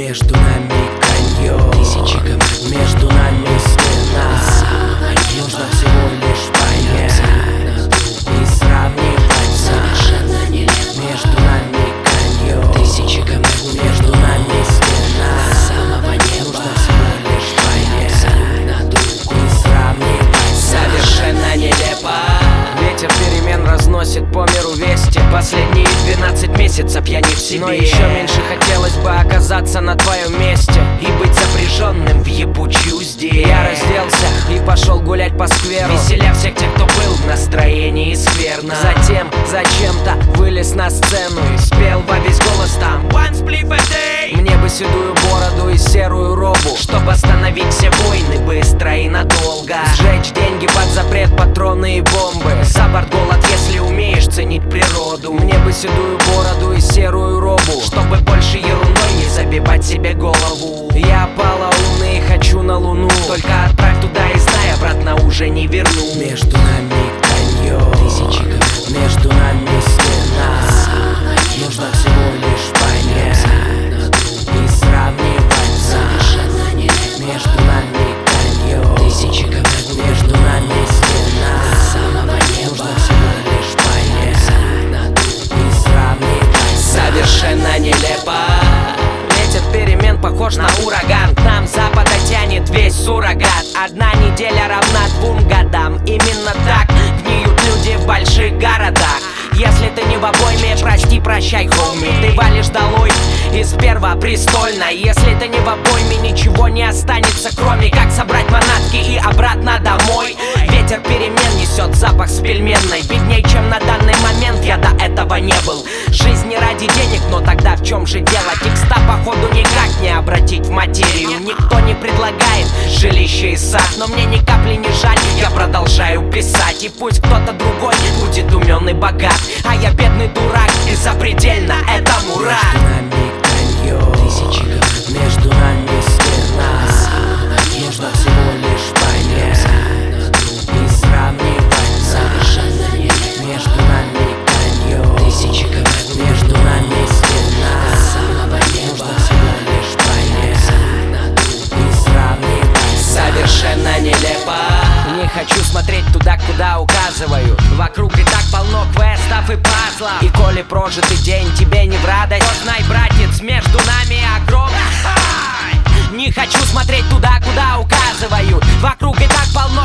Между нами каньон, тысячи гамм, между нами стена. Нужно всего лишь понять и сравнивать. совершенно нелепо. Между нами каньон, Тысячи гамм, между нами стена. самого неба. Нужно всего лишь понять и сравнивать. Совершенно нелепо. Ветер перемен разносит по миру вести. Последние 12 месяцев я не в себе. Но еще меньше хотелось бы оказаться на твоем месте и быть запряженным в ебучий уздец. Я разделся и пошел гулять по скверу, веселя всех тех, кто был в настроении скверно. Затем зачем-то вылез на сцену и спел во весь голос там One spliff a day. Мне бы седую бороду и серую робу, чтобы остановить все войны быстро и надолго. Сжечь деньги под запрет, патроны и бомбы. За борт голод, если умеешь ценить природу. Мне бы седую бороду и серую робу, чтобы больше ерундой не забивать себе голову. Я полоумный и хочу на луну, только отправь туда и знай, обратно уже не верну. Между нами каньон, тысячи гамм, между нами стена. Нужно всего лишь понять и сравнивать. совершенно нелепо. Между нами каньон, тысячи гамм, между нами стена. самого неба. Нужно всего лишь понять и сравнивать. Совершенно нелепо. Ветер перемен похож на ураган. К нам с запада тянет весь суррогат. Одна неделя равна 2 годам. Именно так гниют люди в больших городах. Если ты не в обойме, прости, прощай, хоми. Ты валишь долой из первопрестольно. Если ты не в обойме, ничего не останется, кроме как собрать манатки и обратно домой. Ветер перемен несет запах с пельменной. Бедней, чем на данный момент, я до этого не был. Жизнь не ради денег, но тогда в чем же дело? Текста походу никак не обратить в материю. Никто не предлагает жилище и сад, но мне ни капли не жаль, я продолжаю писать. И пусть кто-то другой будет умен и богат, а я бедный дурак и запредельно этому рад. Между нами каньон, тысячи гамм, между нами стена. Нужно всего лишь понять и сравнивать. совершенно нелепо. Между нами каньон, тысячи гамм, между нами стена. самого неба. Нужно всего лишь понять и сравнивать. Совершенно нелепо. Не хочу смотреть туда, куда указываю. Вокруг и так полно квестов и пазлов. И коли прожитый день тебе не в радость, То знай, братец, между нами огромный. Не хочу смотреть туда, куда указываю. Вокруг и так полно